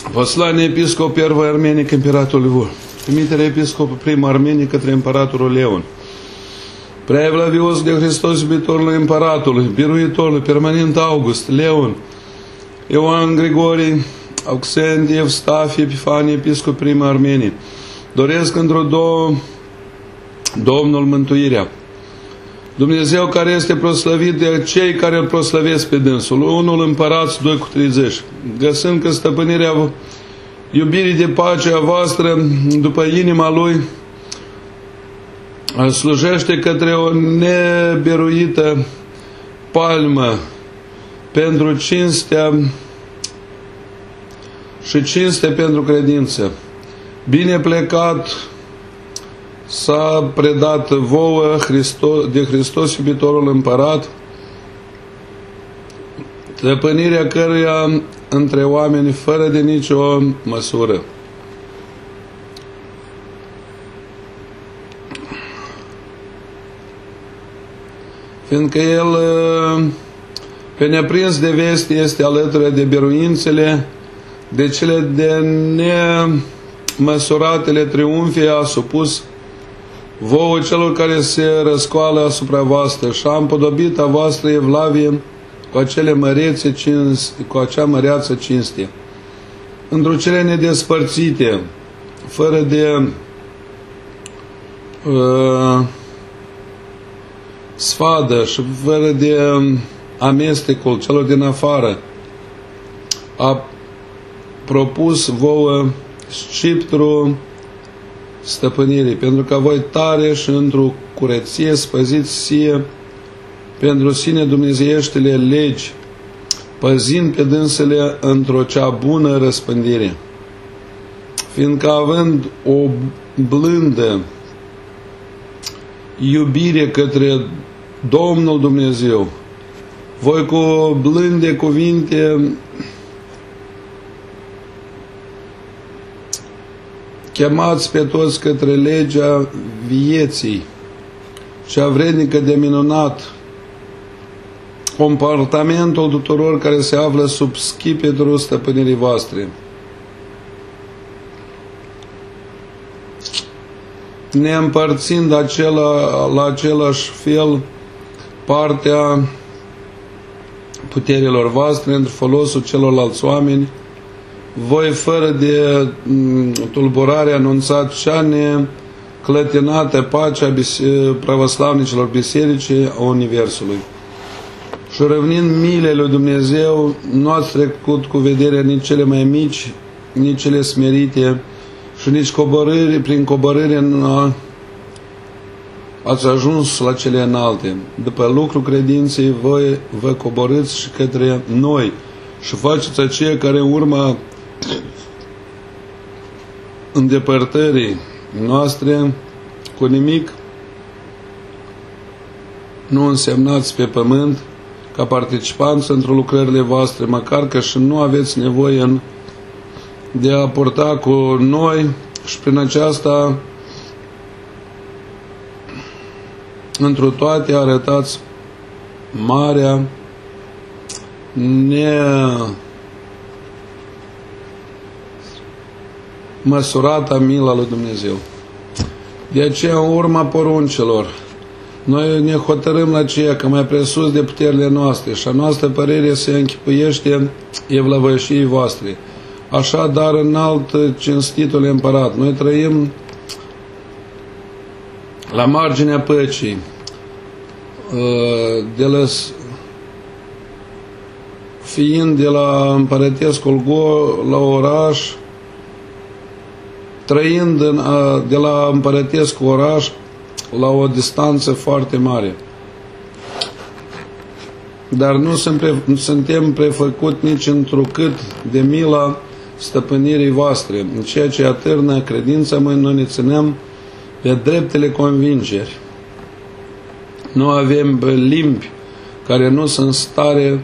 Послание епископа первой Армении к императору Льву. Тримиtere епископа prima Armenii către împăratul Leon. Preavlavios de Hristos iubitorul împăratului, biruitorul, permanent August, Leon, Ioan Grigori, Auxentie, Evstafie, Epifanie, episcop prima Armenii. Doresc într-o Domnul mântuirea. Dumnezeu care este proslăvit de cei care îl proslăvesc pe dânsul. 1 Împărați 2:30. Găsând că stăpânirea iubirii de pace a voastră după inima lui slujește către o nebiruită palmă pentru cinstea și cinste pentru credință. Bine plecat s-a predat vouă de Hristos iubitorul împărat, stăpânirea căruia între oameni fără de nicio măsură. Fiindcă el, pe neprins de vesti, este alături de biruințele, de cele de nemăsuratele triumfie a supus vouă celor care se răscoală asupra voastră și a împodobit a voastră evlavie cu acea măreață cinste. Într-o cele nedespărțite, fără de sfadă și fără de amestecul celor din afară, a propus vouă sceptru stăpânirii, pentru că voi tare și într-o curăție spăziți sie pentru sine dumnezeieștile legi, păzind pe dânsele într-o cea bună răspândire. Fiindcă având o blândă iubire către Domnul Dumnezeu, voi cu blânde cuvinte chemați pe toți către legea vieții, cea vrednică de minunat, comportamentul tuturor care se află sub schipetul stăpânirii voastre. Ne împărțind la același fel partea puterilor voastre într folosul celorlalți oameni, voi fără de tulburare anunțat cea neclătinată pacea pravoslavnicilor biserici a Universului. Și revenind milele lui Dumnezeu, nu ați trecut cu vederea nici cele mai mici, nici cele smerite și nici prin coborâre nu ați ajuns la cele înalte. După lucru credinței, voi vă coborâți și către noi și faceți aceea care urma îndepărtării noastre cu nimic nu însemnați pe pământ ca participanți într-o lucrările voastre, măcar că și nu aveți nevoie de a purta cu noi și prin aceasta întru toate arătați marea nemăsurată mila lui Dumnezeu. De aceea, în urma poruncilor, noi ne hotărâm la ceea că mai presus de puterile noastre și a noastră părere se închipuiește evlavășii voastre. Așadar, înalt cinstitul împărat, noi trăim la marginea păcii, fiind de la împărătescul la oraș, trăind de la împărătescul oraș la o distanță foarte mare. Dar nu suntem prefăcut nici întrucât de mila stăpânirii voastre, în ceea ce atârnă credința, noi ne ținem pe dreptele convingeri. Nu avem limbi care nu sunt stare,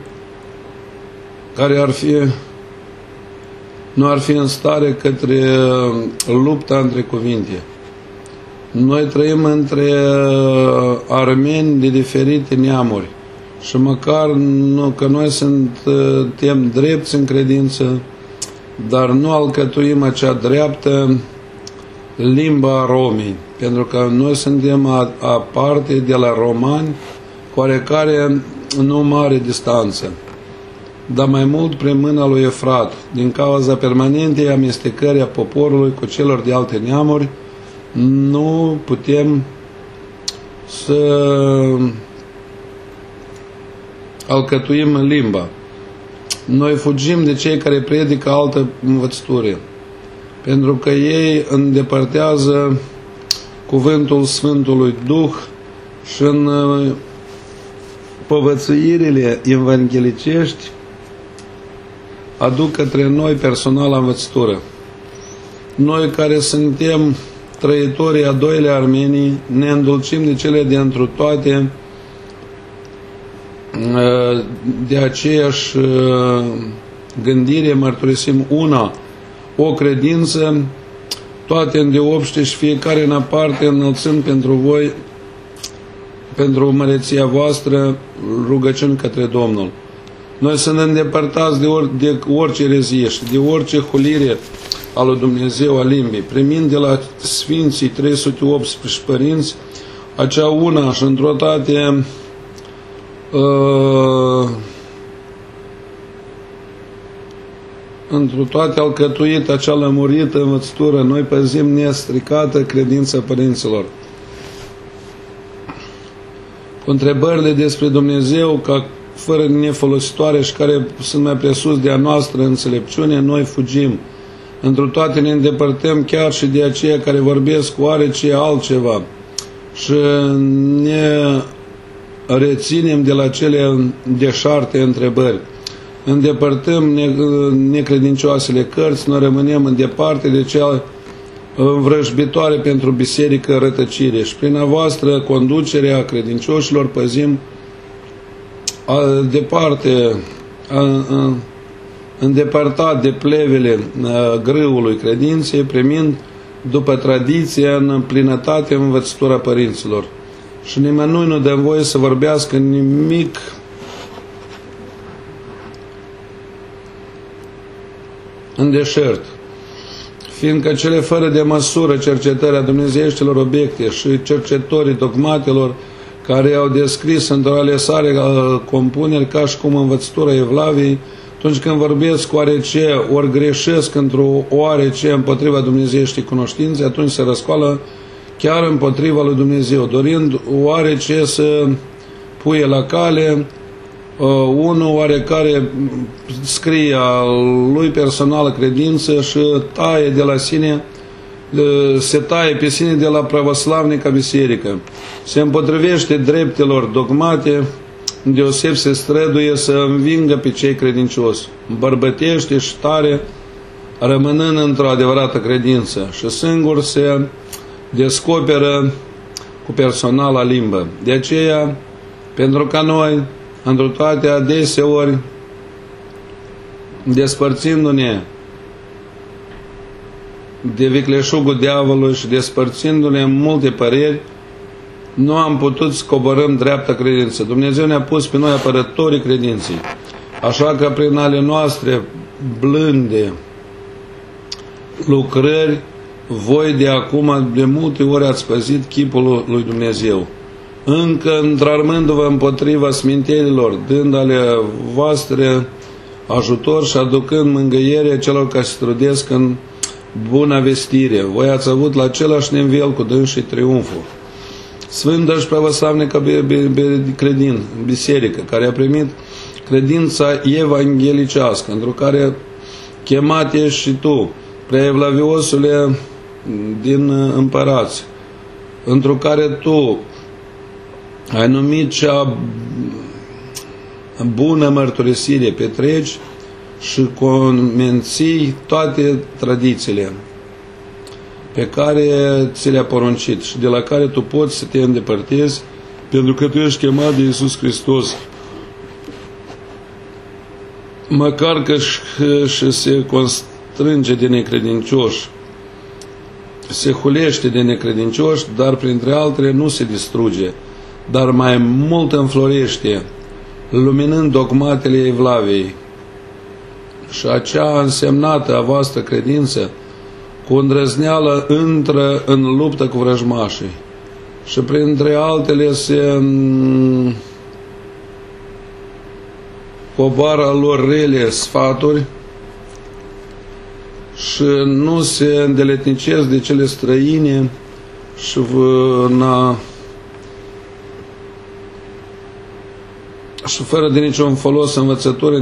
nu ar fi în stare către lupta între cuvinte. Noi trăim între armeni de diferite neamuri și măcar că noi suntem drepți în credință, dar nu alcătuim acea dreaptă limba Romii, pentru că noi suntem aparte de la romani, cu oarecare nu mare distanță, dar mai mult prin mâna lui Efrat, din cauza permanentei amestecării a poporului cu celor de alte neamuri, nu putem să alcătuim limba. Noi fugim de cei care predică altă învățătură, pentru că ei îndepărtează cuvântul Sfântului Duh și în povățuirile evanghelicești aduc către noi personal învățătură. Noi care suntem trăitorii a doilea Armenii ne îndulcim de cele de întru toate, de aceeași gândire mărturisim una, o credință, toate îndeopște și fiecare în aparte, înălțând pentru voi, pentru măreția voastră, rugăciuni către Domnul. Noi suntem îndepărtați de orice erezie și de orice hulire a lui Dumnezeu a limbii, primind de la Sfinții 318 părinți acea una și într-o toate într-o toate alcătuită acea lămurită învățătură, noi păzim nestricată credința părinților. Cu întrebările despre Dumnezeu ca fără nefolositoare și care sunt mai presus de a noastră înțelepciune, noi fugim. Într-o toate ne îndepărtăm chiar și de aceia care vorbesc cu oarece altceva și ne reținem de la cele deșarte întrebări. Îndepărtăm necredincioasele cărți, noi rămânem în departe de cea învrăjbitoare pentru biserică rătăcire și prin a voastră conducere a credincioșilor păzim departe, îndepărtat de plevele grâului credinței, primind după tradiție în plinătate învățătura părinților. Și nimănui nu dăm voie să vorbească nimic în deșert, fiindcă cele fără de măsură cercetări dumnezeieștilor obiecte și cercetătorii dogmatelor care au descris într-o alesare compuneri ca și cum învățătura Evlaviei, atunci când vorbesc oarece, ori greșesc într-o oarece împotriva dumnezeieștii cunoștințe, atunci se răscoală chiar împotriva lui Dumnezeu, dorind oarece să puie la cale unul oarecare scrie a lui personală credință și taie de la sine, se taie pe sine de la pravoslavnica biserică. Se împotrivește dreptelor dogmate, deoseb se străduie să învingă pe cei credincioși, îmbărbătește și tare, rămânând într-o adevărată credință și singur se descoperă cu personala limbă. De aceea, pentru ca noi, într-o toate adeseori, despărțindu-ne de vicleșugul diavolului și despărțindu-ne în multe păreri, nu am putut să coborâm dreapta credință. Dumnezeu ne-a pus pe noi apărătorii credinței. Așa că prin ale noastre blânde lucrări, voi de acum de multe ori ați păzit chipul lui Dumnezeu, încă întrarmându-vă împotriva smintelilor, dând ale voastre ajutor și aducând mângâiere celor care se trudesc în bună vestire. Voi ați avut la același nivel cu dânsii triumful. Sfântă și pravoslavnică biserică, care a primit credința evanghelicească, într-o care chemat ești și tu, prea evlaviosule din împărați, într-o care tu ai numit cea bună mărturisire, petreci și comenții toate tradițiile pe care ți le-a poruncit și de la care tu poți să te îndepărtezi, pentru că tu ești chemat de Iisus Hristos. Măcar că și se constrânge de necredincioși, se hulește de necredincioși, dar printre altele nu se distruge, dar mai mult înflorește, luminând dogmatele Evlaviei și acea însemnată a voastră credință cu îndrăzneală intră în luptă cu vrăjmașii și printre altele se coboară lor rele sfaturi și nu se îndeletnicesc de cele străine și și fără de niciun folos învățături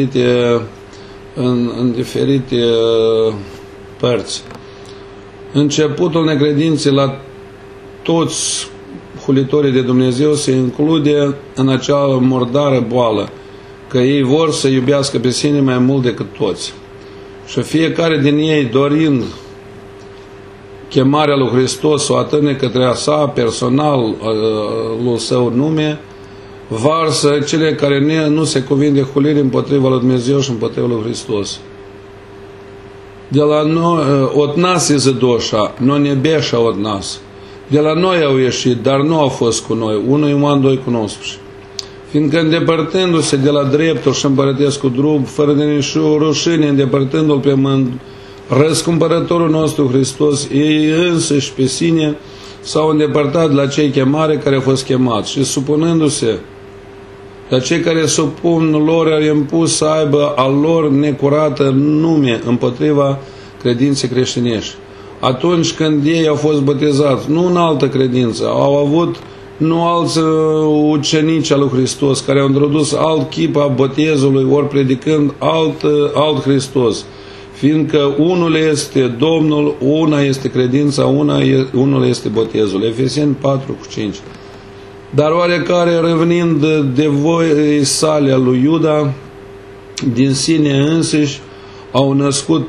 în diferite părți. Începutul necredinței la toți hulitorii de Dumnezeu se include în acea murdară boală, că ei vor să iubească pe sine mai mult decât toți. Și fiecare din ei, dorind chemarea lui Hristos, o atârne către a sa personal, lui său nume, varsă cele care nu se cuvin de huliri împotriva lui Dumnezeu și împotriva lui Hristos. De la noi, od nas je zadoša, no ne beša od nas. De la noi au ieșit, dar nu au fost cu noi, unul iuman, doi cunoscuși. Fiindcă îndepărtându-se de la dreptul și împărătescul drum, fără de nicio rușine, îndepărtându-l pe răscumpărătorul nostru Hristos, ei însăși pe sine s-au îndepărtat la cei chemare care au fost chemați și supunându-se la cei care supun lor au impus să aibă al lor necurată nume împotriva credinței creștinești. Atunci când ei au fost botezați, nu în altă credință, au avut nu alți ucenici al lui Hristos, care au introdus alt chip a botezului, ori predicând alt Hristos, fiindcă unul este Domnul, una este credința, unul este botezul. Efeseni 4:5. Dar oarecare, revenind de voii sale a lui Iuda, din sine înșiși, au născut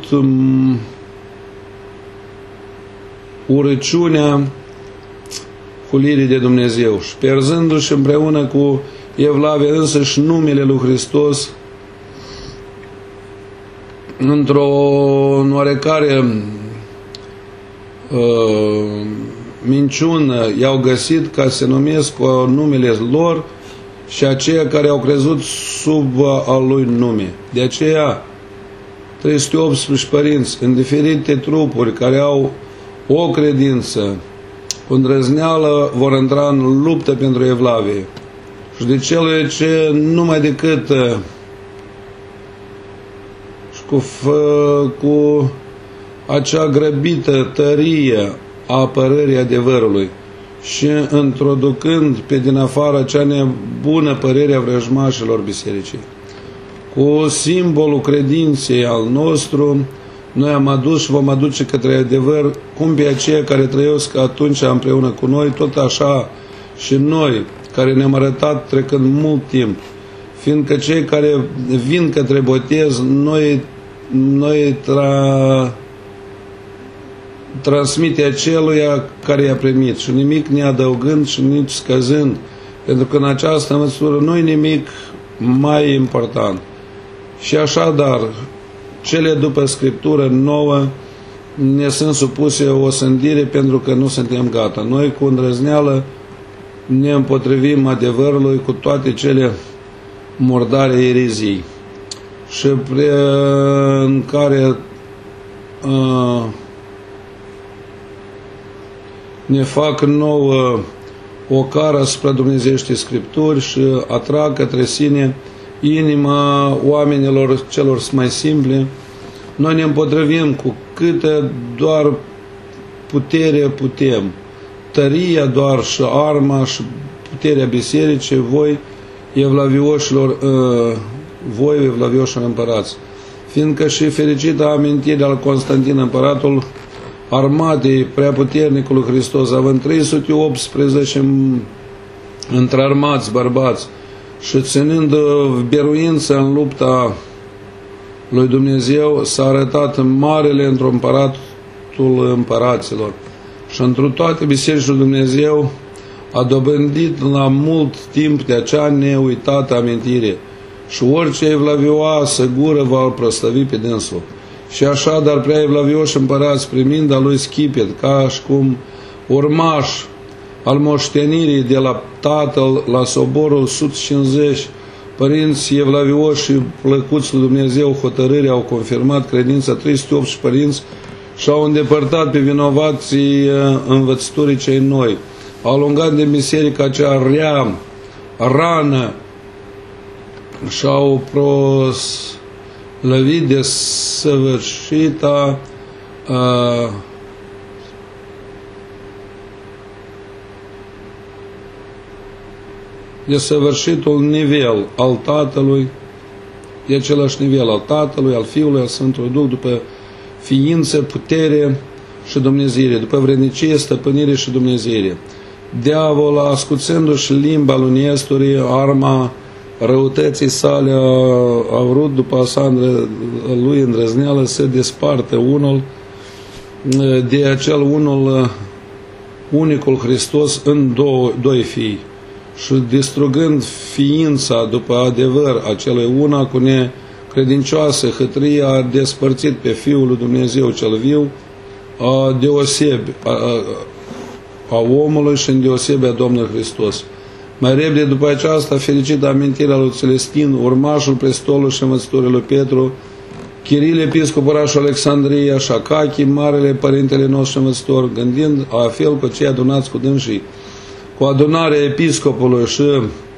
urăciunea hulirii de Dumnezeu și pierzându-și împreună cu Evlavia însăși numele lui Hristos, într-o oarecare minciună i-au găsit ca să numesc cu numele lor și aceia care au crezut sub al lui nume. De aceea 318 părinți în diferite trupuri care au o credință cu îndrăzneală vor intra în luptă pentru Evlavie. Și de cele ce numai decât cu acea grăbită tărie a apărării adevărului și introducând pe din afară cea nebună părere a vrăjmașilor bisericii. Cu simbolul credinței al nostru, noi am adus și vom aduce către adevăr cum pe aceia care trăiesc atunci împreună cu noi, tot așa și noi, care ne-am arătat trecând mult timp, fiindcă cei care vin către botez, noi transmite aceluia care i-a primit și nimic neadăugând și nici scăzând, pentru că în această măsură nu e nimic mai important. Și așadar, cele după Scriptură nouă ne sunt supuse o sândire pentru că nu suntem gata. Noi cu îndrăzneală ne împotrivim adevărului cu toate cele murdare erezii și în care ne fac nouă o cară asupra Dumnezeieștii Scripturi și atrag către sine inima oamenilor celor mai simple. Noi ne împotrivim cu câtă doar putere putem, tăria doar și arma și puterea bisericii, voi evlavioșilor împărați. Fiindcă și fericită amintire al Constantin împăratul armatei preaputernicului Hristos, având 318 întrarmați bărbați și ținând biruință în lupta lui Dumnezeu, s-a arătat marele într-o împăratul împăraților și într-o toate bisericile lui Dumnezeu a dobândit la mult timp de acea neuitată amintire și orice evlavioasă gură va proslăvi pe dânsul. Și așa, dar prea evlavioși împărați, primind a lui Schipet ca și cum urmaș al moștenirii de la tatăl la soborul 150, părinți evlavioși și plăcuți lui Dumnezeu, hotărâri, au confirmat credința, 380 părinți și-au îndepărtat pe vinovații învățătorii cei noi. Au alungat de biserica cea rea, rană, și-au proslăvit de săvârșita de săvârșitul nivel al Tatălui, de același nivel al Tatălui, al Fiului, al Sfântului Duh, după ființă, putere și Dumnezeire, după vrednicie, stăpânire și Dumnezeire. Diavol, ascuțându-și limba lui Nestorie, arma răutății sale, a vrut după asandră lui îndrăzneală să desparte unul de acel unul, unicul Hristos, în doi fii, și distrugând ființa după adevăr acelui una cu necredincioasă hătrie, a despărțit pe Fiul lui Dumnezeu cel viu, deosebi a omului și îndeosebi a Domnului Hristos. Mai repede după aceasta, fericită amintirea lui Celestin, urmașul prestolului și învățătorului lui Petru, Chiril, episcop orașul Alexandria, și Acachi, marele părintele nostru învățător, gândind a fel cu cei adunați cu dânsii, cu adunarea episcopului și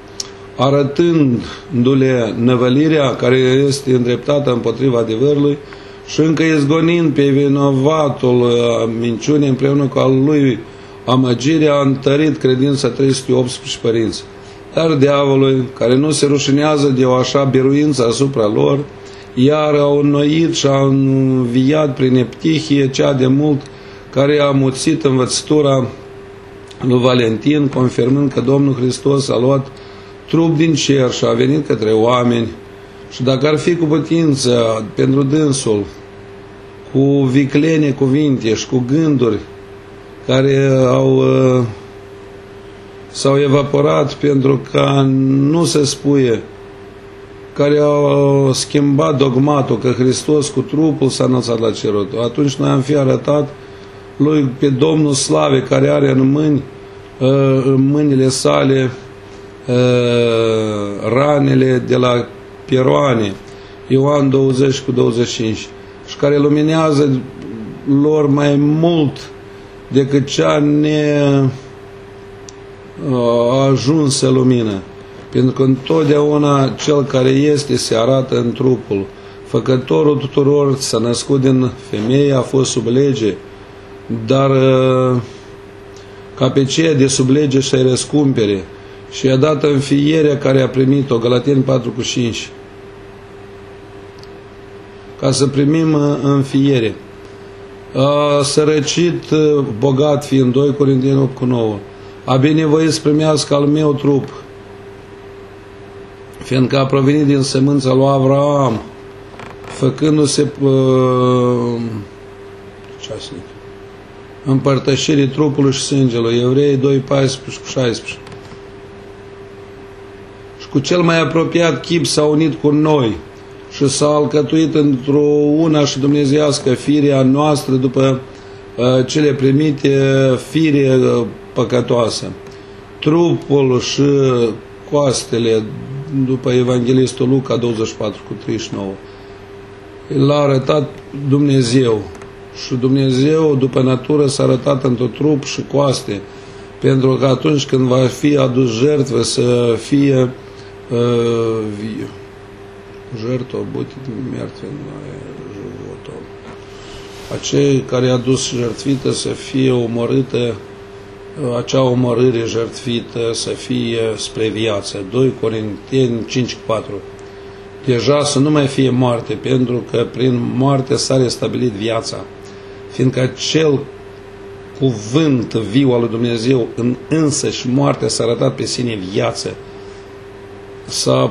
arătându-le năvălirea care este îndreptată împotriva adevărului și încă izgonind pe vinovatul minciunii împreună cu al lui amăgirea, a întărit credința 318 părinți. Dar diavolului, care nu se rușinează de o așa biruință asupra lor, iar au înnoit și au înviat prin eptihie cea de mult care a amuțit învățătura lui Valentin, confirmând că Domnul Hristos a luat trup din cer și a venit către oameni, și dacă ar fi cu putință pentru dânsul, cu viclene cuvinte și cu gânduri care s-au evaporat pentru ca nu se spuie, care au schimbat dogmatul că Hristos cu trupul s-a înălțat la cerul, atunci noi am fi arătat lui pe Domnul Slave, care are în mâinile sale ranele de la pieroane, Ioan 20:25, și care luminează lor mai mult decât cea neajunsă lumină. Pentru că întotdeauna cel care este se arată în trupul. Făcătorul tuturor s-a născut din femeie, a fost sub lege, dar ca pe ceea de sub lege și-ai răscumpere și i-a dat înfierea care a primit-o, Galateni 4:5, ca să primim înfiere. A sărăcit bogat fiind, 2 Corinteni 8:9, a binevoit să primească al meu trup, fiindcă a provenit din sămânța lui Avraam, făcându-se împărtășirii trupului și sângelui, Evrei 2:14-16. Și cu cel mai apropiat chip s-a unit cu noi și s-a alcătuit într-o una și dumnezeiască firea noastră după cele primite fire păcătoasă. Trupul și coastele, după Evanghelistul Luca 24:39, l-a arătat Dumnezeu. Și Dumnezeu, după natură, s-a arătat într-un trup și coaste, pentru că atunci când va fi adus jertfă să fie jertfă, acei care a dus jertfită să fie omorâtă, acea omorâre jertfită să fie spre viață. 2 Corinteni 5:4. Deja să nu mai fie moarte, pentru că prin moarte s-a restabilit viața, fiindcă acel cuvânt viu al lui Dumnezeu în însăși moarte s-a arătat pe sine viață. S-a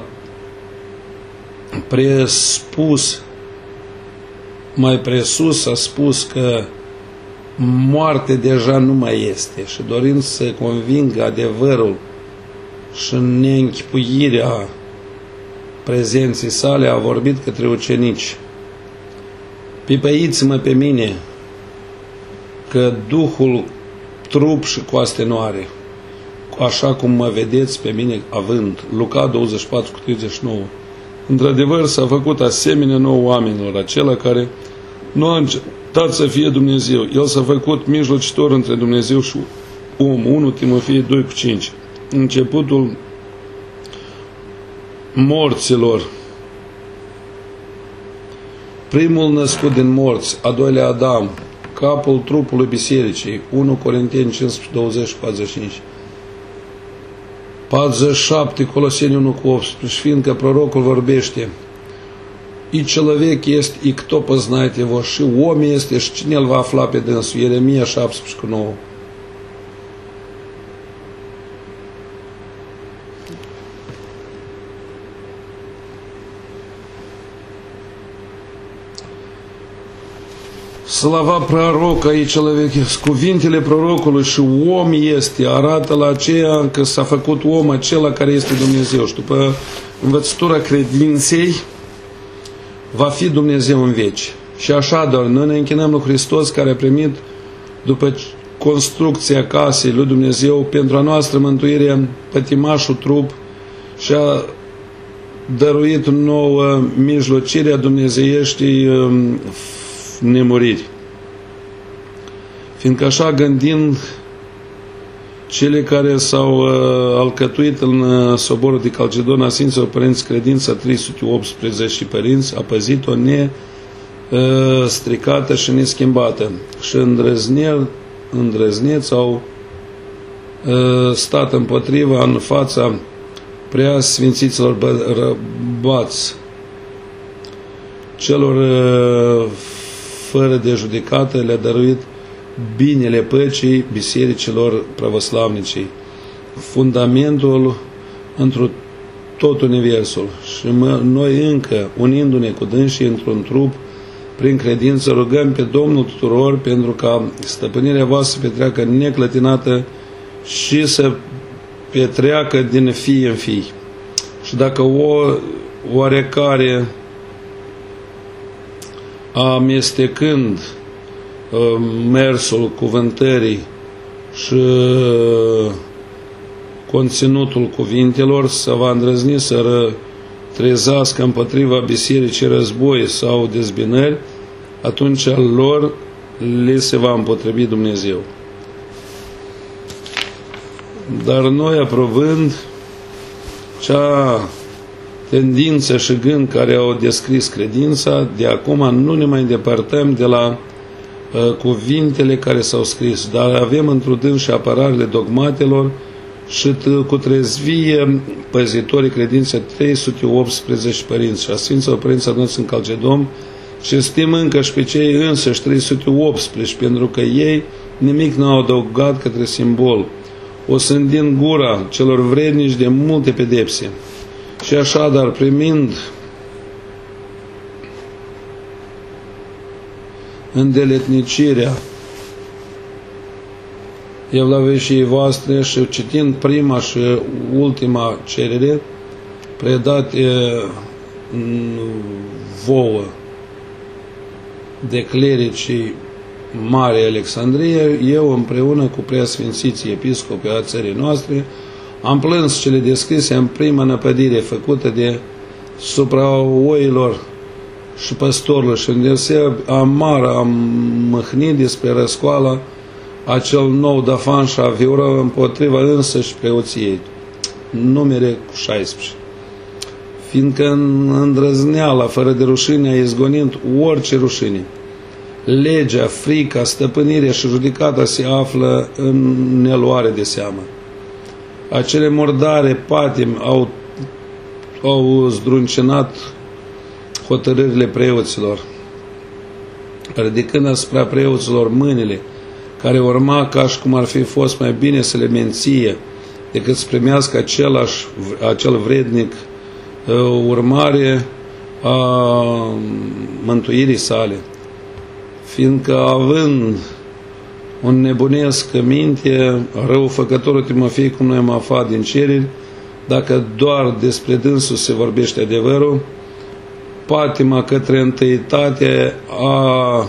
prespus, mai presus s-a spus că moarte deja nu mai este, și dorind să convingă adevărul și neînchipuirea prezenții sale, a vorbit către ucenici: pipăiți-mă pe mine, că Duhul trup și coaste nu are. așa cum mă vedeți pe mine având. Luca 24:39. Într-adevăr s-a făcut asemenea nou oamenilor, acela care nu a încetat să fie Dumnezeu. El s-a făcut mijlocitor între Dumnezeu și om. 1 Timofei 2:5. Începutul morților. Primul născut din morți, a doilea Adam, capul trupului bisericii, 1 Corinteni 15:20-45. 47 Coloseni 1:18, fiindcă prorocul vorbește, I человек есть, и кто познает его, și om este, și cine îl va afla pe dânsul, Ieremia 17:9. Slava proroca и человек, cuvintele prorocului și om este, arată la aceea că s-a făcut om acela care este Dumnezeu. Și după învățătura credinței va fi Dumnezeu în veci. Și așadar, noi ne închinăm lui Hristos care a primit după construcția casei lui Dumnezeu pentru a noastră mântuire pătimașul trup și a dăruit nouă mijlocirea dumnezeieștii nemuriri. Fiindcă așa gândind cele care s-au alcătuit în soborul de Calcedona, Sfinților Părinți Credința 318 și părinți, a păzit-o nestricată și neschimbată. Și îndrăzneți au stat împotriva în fața prea sfințiților bărbați, celor fără de judecată le-a dăruit binele păcii bisericilor pravoslavnicei, fundamentul întru tot universul. Și noi încă, unindu-ne cu dânsii într-un trup, prin credință, rugăm pe Domnul tuturor pentru ca stăpânirea voastră să petreacă neclătinată și să petreacă din fii în fii. Și dacă oarecare amestecând mersul cuvântării și conținutul cuvintelor se va îndrăzni să trezească împotriva bisericii război sau dezbinări, atunci lor le se va împotrivi Dumnezeu. Dar noi, aprobând cea tendință și gând care au descris credința, de acum nu ne mai îndepărtăm de la cuvintele care s-au scris, dar avem într-o dâns și apărarele dogmatelor și cu trezvie păzitorii credinței 318 părinți și a Sfinților Părinți adunați în Calcedon și stim încă și pe cei însăși 318, pentru că ei nimic n-au adăugat către simbol, o sândind gura celor vrednici de multe pedepse. Și așadar, primind îndeletnicirea evlavieșiei voastre și citind prima și ultima cerere predate vouă de clericii Mare Alexandrie, eu împreună cu preasfințiții episcopi a țării noastre am plâns cele descrise în prima năpădire făcută de supra oilor și păstorilor și îndeoseb amară am mâhnit despre răscoala acel nou dafan și aviură împotriva însăși preoției. Numere cu 16. Fiindcă în îndrăzneala, fără de rușine, a izgonind orice rușine, legea, frica, stăpânirea și judecata se află în neluare de seamă. Acele murdare patimi au zdruncinat hotărârile preoților, ridicând asupra preoților mâinile, care urma ca și cum ar fi fost mai bine să le menție decât să primească acel vrednic urmare a mântuirii sale. Fiindcă având un nebunesc minte, răufăcătorul Timofei, cum noi am aflat din cereri, dacă doar despre dânsul se vorbește adevărul, patima către întâietate a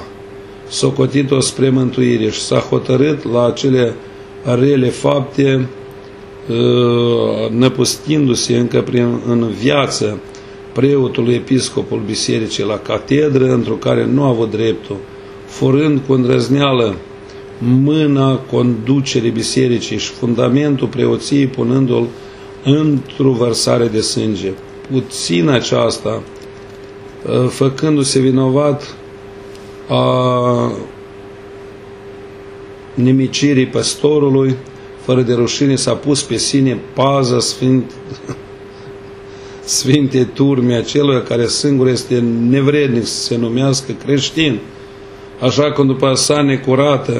socotit-o spre mântuire și s-a hotărât la acele rele fapte năpustindu-se încă în viață preotul episcopul bisericii la catedră, într-o care nu a avut dreptul, furând cu îndrăzneală mâna conducerii bisericii și fundamentul preoției, punându-l într-o vărsare de sânge. Puțin aceasta, făcându-se vinovat a nimicirii păstorului, fără de rușine s-a pus pe sine paza Sfintei Turme acelui care singur este nevrednic să se numească creștin, așa cum după sa necurată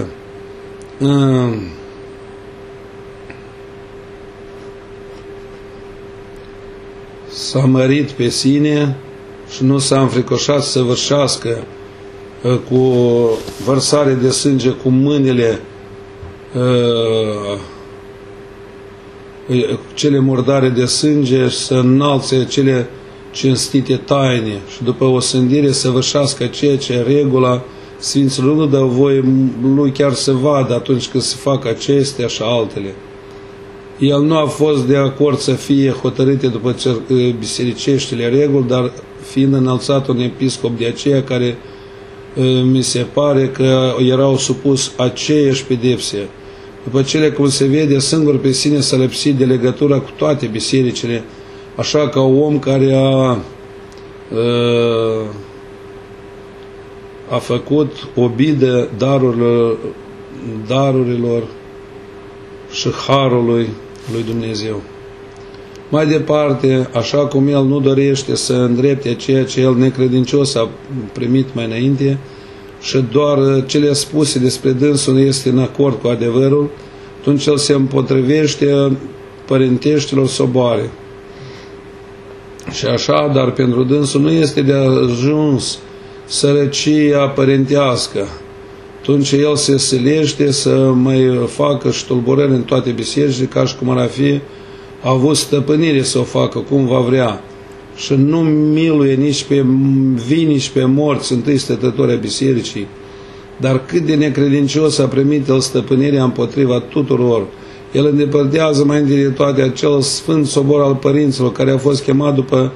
s-a mărit pe sine și nu s-a înfricoșat să vârșească cu vărsare de sânge cu mâinile cele murdare de sânge, să înalțe cele cinstite taine și după o sândire să vârșească ceea ce regula Sfinților nu dă voie lui chiar să vadă atunci când se fac acestea și altele. El nu a fost de acord să fie hotărâte după bisericeștile reguli, dar fiind înălțat un episcop de aceea care mi se pare că erau supus aceeași pedepse. După cele cum se vede, singur pe sine s-a lipsit de legătura cu toate bisericile, așa ca om care a făcut obidă darurilor și harului lui Dumnezeu. Mai departe, așa cum el nu dorește să îndrepte ceea ce el necredincios a primit mai înainte și doar cele spuse despre dânsul nu este în acord cu adevărul, atunci el se împotrivește părinteștilor soboare. Și așa, dar pentru dânsul nu este de ajuns sărăcia părintească. Atunci el se silește să mai facă și tulburări în toate bisericile, ca și cum ar fi avut stăpânire să o facă cum va vrea. Și nu miluie nici pe vii, nici pe morți, întâi stătători a bisericii. Dar cât de necredincios a primit el stăpânirea împotriva tuturor. El îndepărtează mai întâi de toate acel sfânt sobor al părinților, care a fost chemat după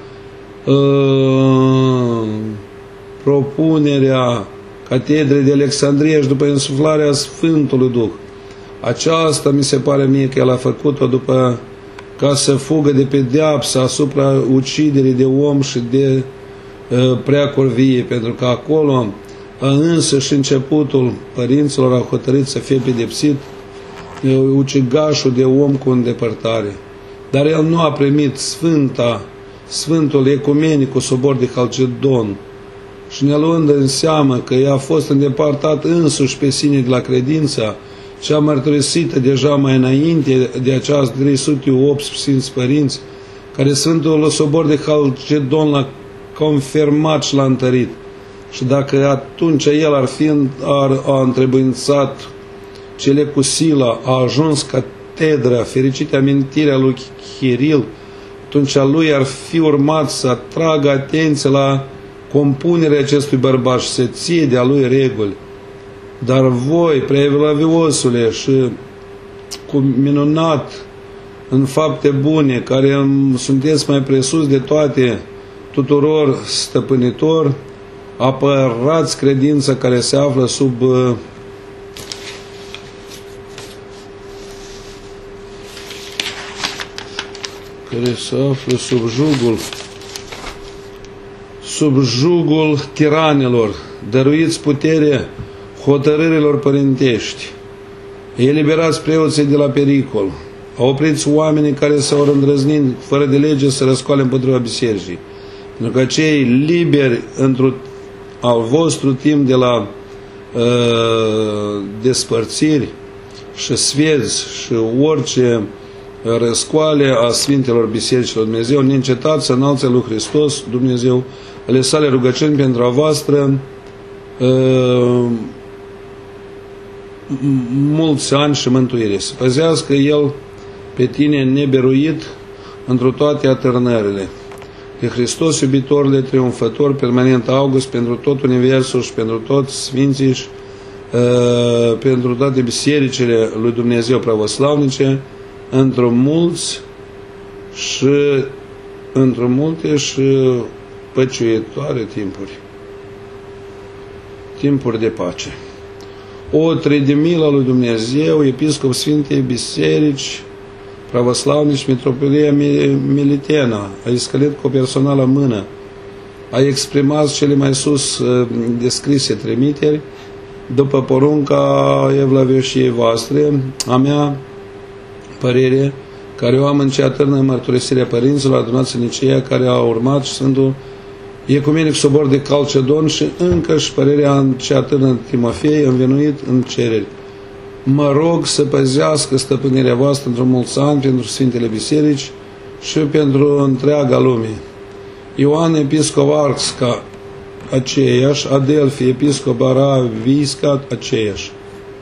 propunerea catedrei de Alexandria și după însuflarea Sfântului Duh. Aceasta mi se pare mie că el a făcut-o după ca să fugă de pedeapsa asupra uciderii de om și de preacurvie, pentru că acolo însă și începutul părinților a hotărât să fie pedepsit ucigașul de om cu îndepărtare. Dar el nu a primit Sfântul Ecumenicul Sobor de Halcedon și ne luând în seamă că ea a fost îndepărtat însuși pe sine de la credința cea mărturisită deja mai înainte de această 308 Sfinți Părinți, care Sfântul Sobor de Halcedon l-a confirmat și l-a întărit. Și dacă atunci el a întrebuințat cele cu sila, a ajuns catedra, fericită amintirea lui Chiril, atunci lui ar fi urmat să atragă atenție la compunerea acestui bărbat și să ție de-a lui reguli. Dar voi, preevlaviosule și cu minunat în fapte bune, care sunteți mai presus de toate tuturor stăpânitor, apărați credința care se află sub sub jugul tiranilor, dăruiți putere hotărârilor părintești, eliberați preoții de la pericol, opriți oamenii care s-au îndrăznit fără de lege să răscoale împotriva bisericii, pentru că cei liberi al vostru timp de la despărțiri și sfezi și orice răscoale a Sfintelor Bisericilor Dumnezeu, neîncetați să înalțe lui Hristos Dumnezeu ale sale rugăciuni pentru a voastră mulți ani și mântuire. Să păzească El pe tine neberuit întru toate atârnările. De Hristos, iubitorule triumfător, permanent august pentru tot universul și pentru toți sfinții și pentru toate bisericile lui Dumnezeu pravoslavnice, într-o multe și păciuitoare timpuri de pace. O tredimilă lui Dumnezeu, episcop Sfintei Biserici Pravoslavnici, Mitropolia Militena, a iscălit cu o personală mână, a exprimat cele mai sus descrise trimiteri, după porunca evlavioșiei voastre, a mea părere, care o am în cea târnă mărturisirea părinților adunați în Nicea, care a urmat Sfântul Ecumenic Sobor de Calcedon și încă și părerea în cea târnă Timofei, învenuit în cereri. Mă rog să păzească stăpânirea voastră într-un mulți ani pentru Sfintele Biserici și pentru întreaga lume. Ioan Episcop Arxca, aceeași, Adelfi Episcop Aravisca, aceeași.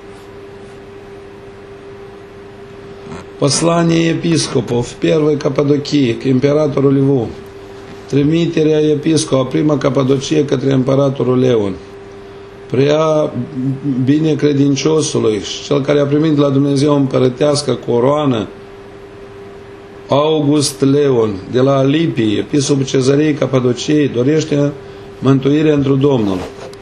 Послание епископов первой Каппадокии к императору Льву. Trimiterea episcopa prima Capadocie către împăratul Leon. Prea binecredinciosului și cel care a primit de la Dumnezeu împărătească coroană, August Leon, de la Alipii, episcopul Cezarei Capadociei, dorește mântuirea întru Domnul.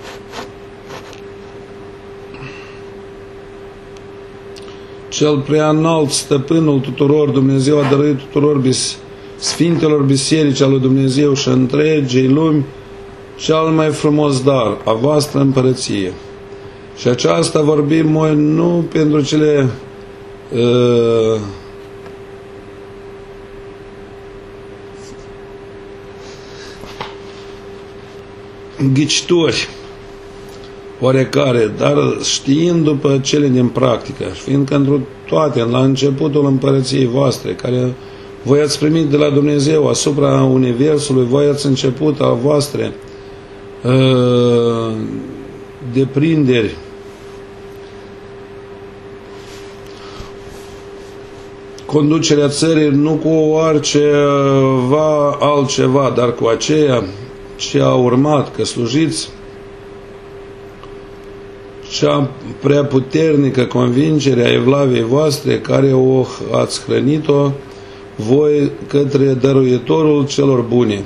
Cel prea înalt stăpânul tuturor, Dumnezeu a dăruit tuturor Sfintelor Biserici al lui Dumnezeu și întregii lumi cel mai frumos dar, a voastră împărăție. Și aceasta vorbim noi nu pentru cele ghicitori oarecare, dar știind după cele din practică, fiindcă întru toate, la începutul împărăției voastre, care voi ați primit de la Dumnezeu asupra Universului, voi ați început a voastre deprinderi conducerea țării nu cu oriceva altceva, dar cu aceea ce a urmat, că slujiți cea prea puternică convingere a evlaviei voastre, care o ați hrănit-o voi către dăruitorul celor bune.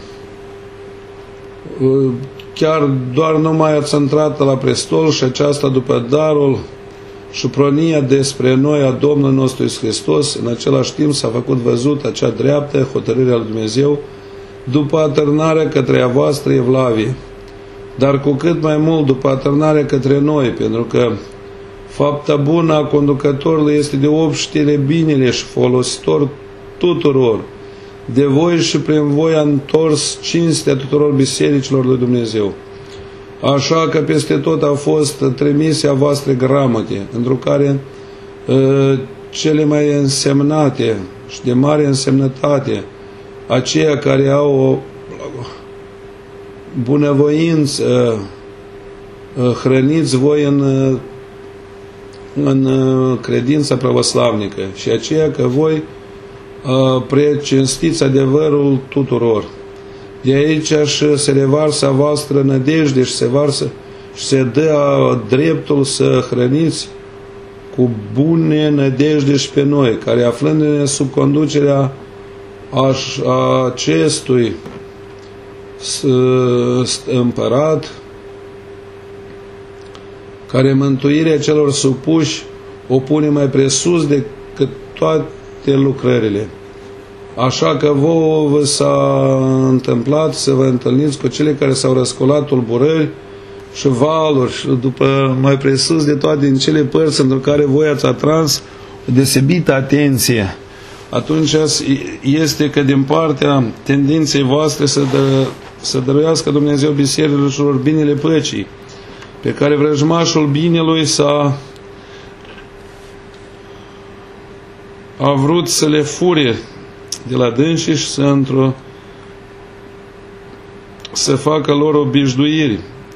Chiar doar numai ați intrat la prestol și aceasta după darul și pronia despre noi a Domnului nostru Iisus Hristos, în același timp s-a făcut văzut acea dreaptă hotărârea lui Dumnezeu după atârnarea către a voastră evlavie, dar cu cât mai mult după atârnarea către noi, pentru că fapta bună a conducătorului este de obștire binele și folositor tuturor. De voi și prin voi a întors cinstea tuturor bisericilor lui Dumnezeu. Așa că peste tot au fost trimise a voastre gramote, într-o care cele mai însemnate și de mare însemnătate, aceia care au o bunăvoință, hrăniți voi în credința pravoslavnică și aceea că voi precinstiți adevărul tuturor. De aici și se revarsă a voastră nădejde și se varsă și se dă dreptul să hrăniți cu bune nădejde și pe noi, care aflându-ne sub conducerea acestui împărat, care mântuirea celor supuși o pune mai presus decât toate lucrările. Așa că vouă vă s-a întâmplat să vă întâlniți cu cele care s-au răscolat tulburări și valuri și după mai presus de toate din cele părți într care voi ați atras o deosebită atenție. Atunci este că din partea tendinței voastre să dăruiască Dumnezeu bisericilor binele păcii, pe care vrăjmașul binelui a vrut să le fure de la dânsii și să facă lor obișnuiri.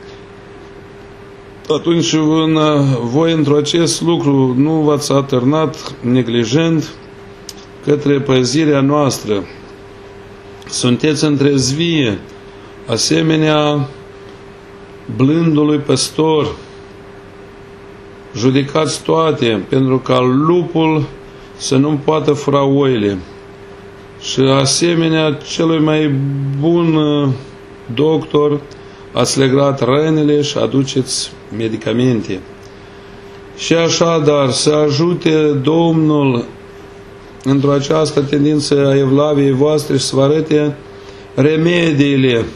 Atunci voi într-o acest lucru nu v-ați atârnat neglijent către păzirea noastră. Sunteți întrezvie, asemenea blândului păstor. Judecați toate, pentru ca lupul să nu poată fura oile. Și asemenea celui mai bun doctor, ați legat rănile și aduceți medicamente. Și așadar să ajute Domnul într-o această tendință a evlaviei voastre și să vă arate remediile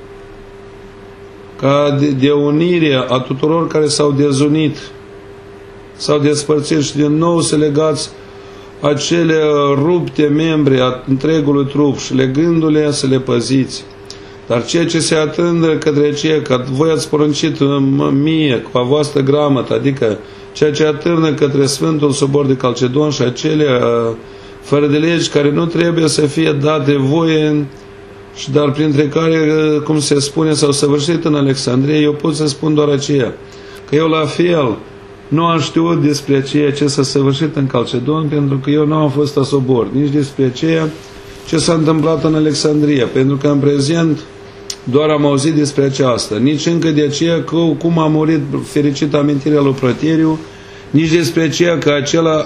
ca de unire a tuturor care s-au dezunit, s-au despărțit și din nou să legați acele rupte membre a întregului trup și legându-le să le păziți. Dar ceea ce se atândă către aceea, că voi ați poruncit mie cu a voastră gramătă, adică ceea ce atârnă către Sfântul Sobor de Calcedon și acele fără de legi care nu trebuie să fie date voie, și dar printre care, cum se spune, s-au săvârșit în Alexandria, eu pot să spun doar aceea, că eu la fel nu am știut despre ceea ce s-a săvârșit în Calcedon, pentru că eu nu am fost la Sobor, nici despre ceea ce s-a întâmplat în Alexandria, pentru că în prezent doar am auzit despre aceasta, nici încă de aceea că cum a murit fericită amintirea lui Proteriu, nici despre aceea că acela,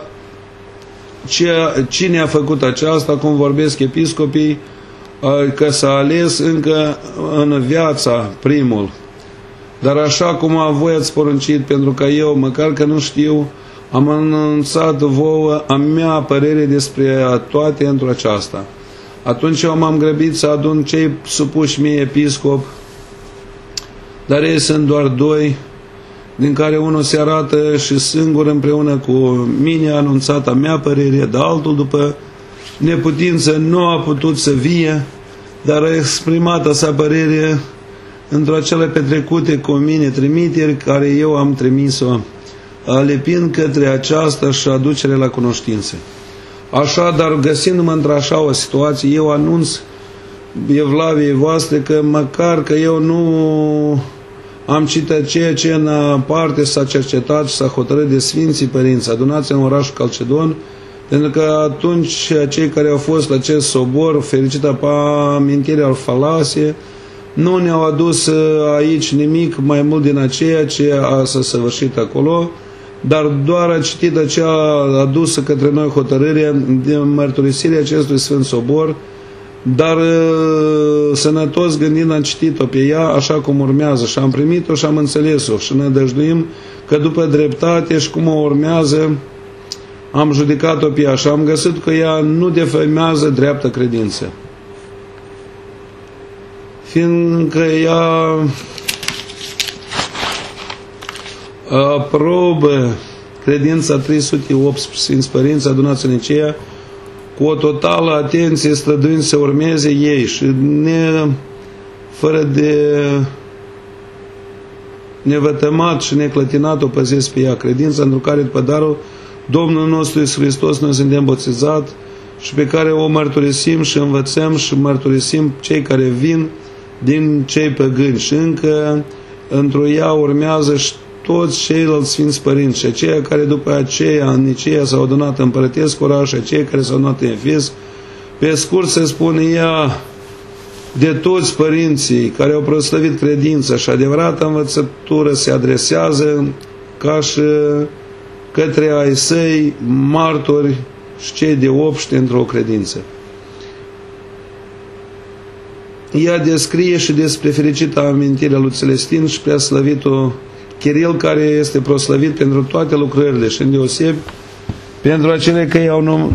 cine a făcut aceasta, cum vorbesc episcopii, că s-a ales încă în viața primul. Dar așa cum voi ați poruncit, pentru că eu, măcar că nu știu, am anunțat vouă a mea părere despre toate într-o aceasta. Atunci eu m-am grăbit să adun cei supuși mie episcop, dar ei sunt doar doi, din care unul se arată și singur împreună cu mine a anunțat a mea părere, dar altul după neputință nu a putut să vie, dar a exprimat a sa părere într-o acele petrecute cu mine trimiteri care eu am trimis-o, alepind către aceasta și aducere la cunoștință. Așadar, găsindu-mă într-așa o situație, eu anunț evlaviei voastre că măcar că eu nu am citit ceea ce în parte s-a cercetat și s-a hotărât de Sfinții Părinți adunați în orașul Calcedon, pentru că atunci cei care au fost la acest sobor, fericită amintirea al falasie, nu ne-au adus aici nimic mai mult din aceea ce s-a săvârșit acolo, dar doar a citit acea adusă către noi hotărârea de mărturisirea acestui Sfânt Sobor, dar sănătos gândind am citit-o pe ea așa cum urmează și am primit-o și am înțeles-o și ne dăjduim că după dreptate și cum o urmează am judecat-o pe ea și am găsit că ea nu defăimează dreaptă credință, fiindcă ea aprobă credința 308 Sfinți Părinți adunați în Nicea cu o totală atenție, străduind să urmeze ei și fără de nevătămat și neclătinat o păzesc pe ea, credința într care după darul Domnul nostru Iisus Hristos noi suntem botezat și pe care o mărturisim și învățăm și mărturisim cei care vin din cei păgâni și încă într-o ea urmează și toți ceilalți Sfinți Părinți și aceia care după aceea în Nicea s-au adunat în Părătesc oraș și aceia care s-au adunat în Efes. Pe scurt se spune ea de toți părinții care au proslăvit credința și adevărata învățătură se adresează ca și către ai săi martori și cei de obște într-o credință. Ea descrie și despre fericita amintirea lui Celestin și preaslăvitul Chiril, care este proslăvit pentru toate lucrările și îndeosebi pentru acele că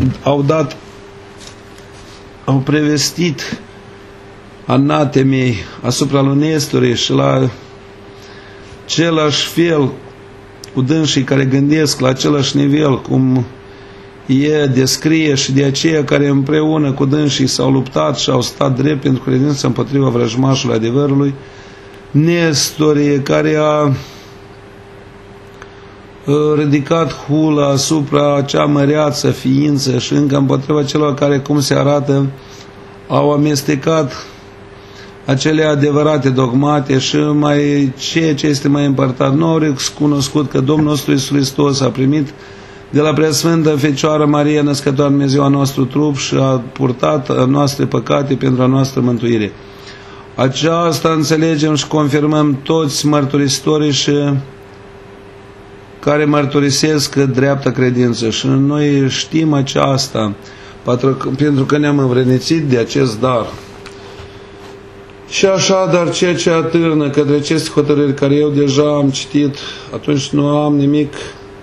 au prevestit anatemei asupra lui Nestore și la același fel cu dânsii care gândesc la același nivel cum e descrie și de aceia care împreună cu dânsii s-au luptat și au stat drept pentru credință împotriva vrăjmașului adevărului, Nestore care a ridicat hula asupra cea măreață ființă și încă împotriva celor care, cum se arată, au amestecat acele adevărate dogmate și mai ceea ce este mai împărtat. Nu au recunoscut că Domnul nostru Iisus Hristos a primit de la Preasfântă Fecioară Maria, născătoare Dumnezeu a nostru trup și a purtat a noastre păcate pentru a noastră mântuire. Aceasta înțelegem și confirmăm toți mărturisitorii și care mărturisesc dreapta credință. Și noi știm aceasta, pentru că ne-am învrednițit de acest dar. Și așadar, ceea ce atârnă către aceste hotărâri care eu deja am citit, atunci nu am nimic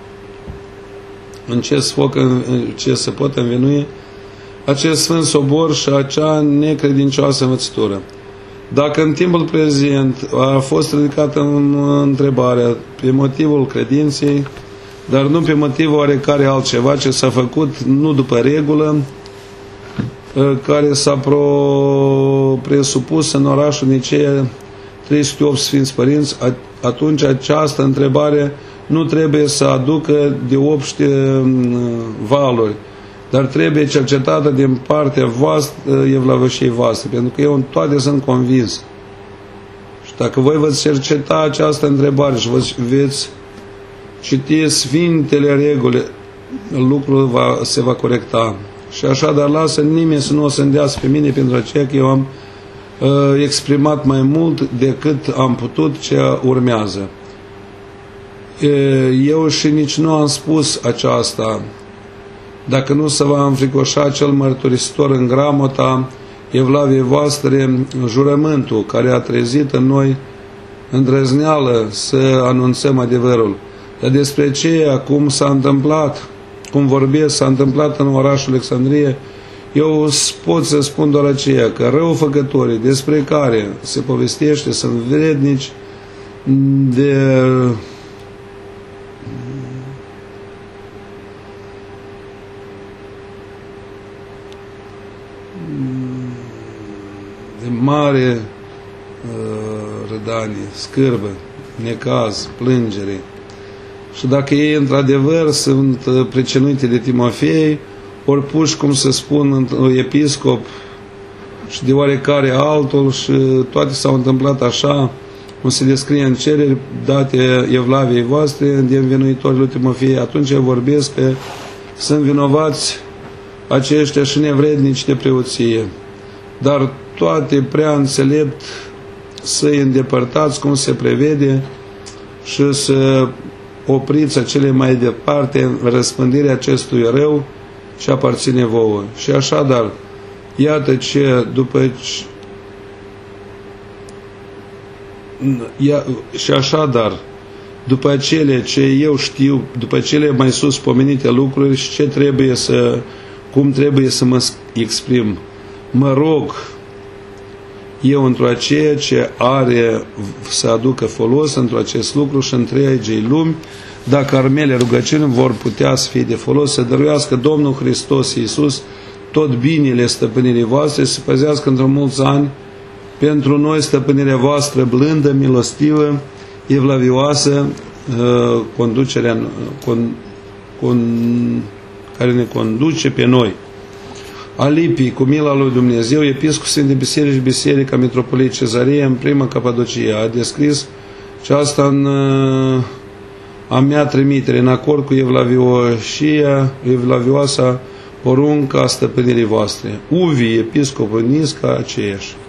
în ce se pot învinui acest Sfânt Sobor și acea necredincioasă învățătură. Dacă în timpul prezent a fost ridicată întrebarea pe motivul credinței, dar nu pe motivul oarecare altceva ce s-a făcut, nu după regulă, care s-a presupus în orașul Nicea 308 Sfinți Părinți, atunci această întrebare nu trebuie să aducă de obște valuri, dar trebuie cercetată din partea voastră, evlavășiei voastre, pentru că eu în toate sunt convins. Și dacă voi veți cerceta această întrebare și veți citi Sfintele Reguli, lucrul se va corecta. Și așadar lasă nimeni să nu o sândească pe mine, pentru aceea că eu am exprimat mai mult decât am putut ce urmează. Eu și nici nu am spus aceasta, dacă nu se va înfricoșa cel mărturisitor în gramota evlaviei voastre jurământul care a trezit în noi îndrăzneală să anunțăm adevărul. Dar despre ce acum s-a întâmplat, cum vorbesc, s-a întâmplat în orașul Alexandrie, eu pot să spun doar aceea că răufăcătorii despre care se povestește sunt vrednici de mare rădanie, scârbă, necaz, plângere. Și dacă ei într-adevăr sunt precenuite de Timofei, ori puși, cum se spun, episcop și de oarecare altul, și toate s-au întâmplat așa, cum se descrie în cereri date evlaviei voastre de învinuitori lui Timofei, atunci eu vorbesc că sunt vinovați aceștia și nevrednici de preoție. Dar toate prea înțelept să-i îndepărtați cum se prevede și să opriți acele mai departe răspândirea acestui rău ce aparține vouă. Și așadar, iată ce după cele ce eu știu, după cele mai sus pomenite lucruri și cum trebuie să mă exprim, mă rog eu într-o aceea ce are să aducă folos într-o acest lucru și întregii lumi, dacă ar mele rugăciuni vor putea să fie de folos, să dăruiască Domnul Hristos Iisus tot binele stăpânirii voastre, să păzească într-o mulți ani pentru noi stăpânirea voastră blândă, milostivă, evlavioasă, conducerea care ne conduce pe noi. Alipii, cu mila lui Dumnezeu, episcop Sfinte Biserici, Biserica Mitropoliei Cezarea, în prima Capadocie, a descris și asta în a mea trimitere, în acord cu evlavioasa porunca stăpânirii voastre. Uvi, episcopul Nisca, aceeași.